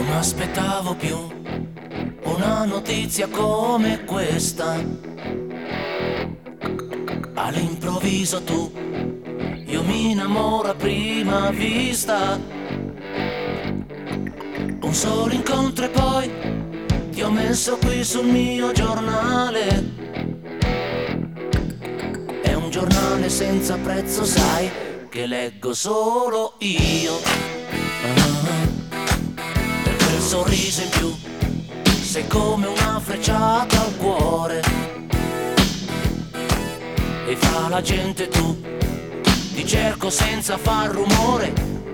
aspettavo più una notizia come questa. All'improvviso tu, io mi innamoro a prima vista. Un solo incontro e poi ti ho messo qui sul mio giornale. È un giornale senza prezzo, sai, che leggo solo io. Per quel sorriso in più sei come una frecciata al cuore. E fra la gente tu ti cerco senza far rumore.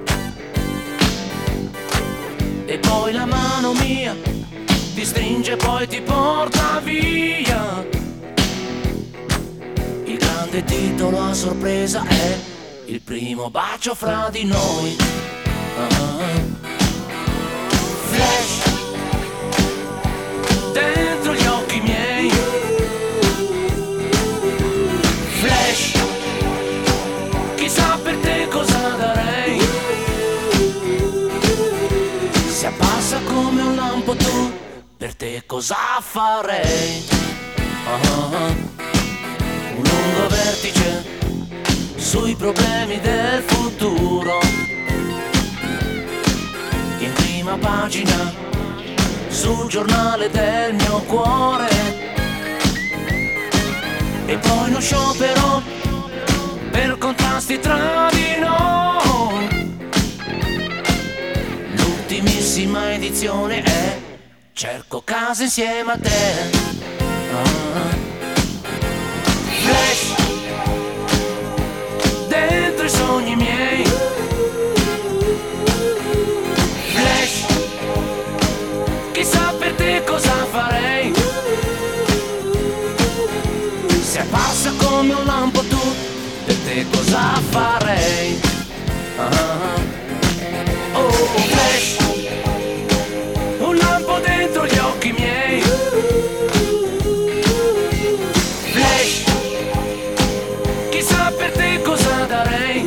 E poi la mano mia ti stringe, poi ti porta via. Il grande titolo a sorpresa è il primo bacio fra di noi. Flash dentro gli occhi miei. Flash, chissà per te cosa darei. Se appassa come un lampo tu, per te cosa farei? Un lungo vertice sui problemi del futuro. In prima pagina sul giornale del mio cuore. E poi uno sciopero per contrasti tra di noi. L'ultimissima edizione è cerco casa insieme a te. Flash dentro i sogni miei. Flash, chissà per te cosa farei. Se passa come un lampo tu, per te cosa farei? Oh, flash, un lampo dentro gli occhi miei. Flash, chissà per te cosa darei.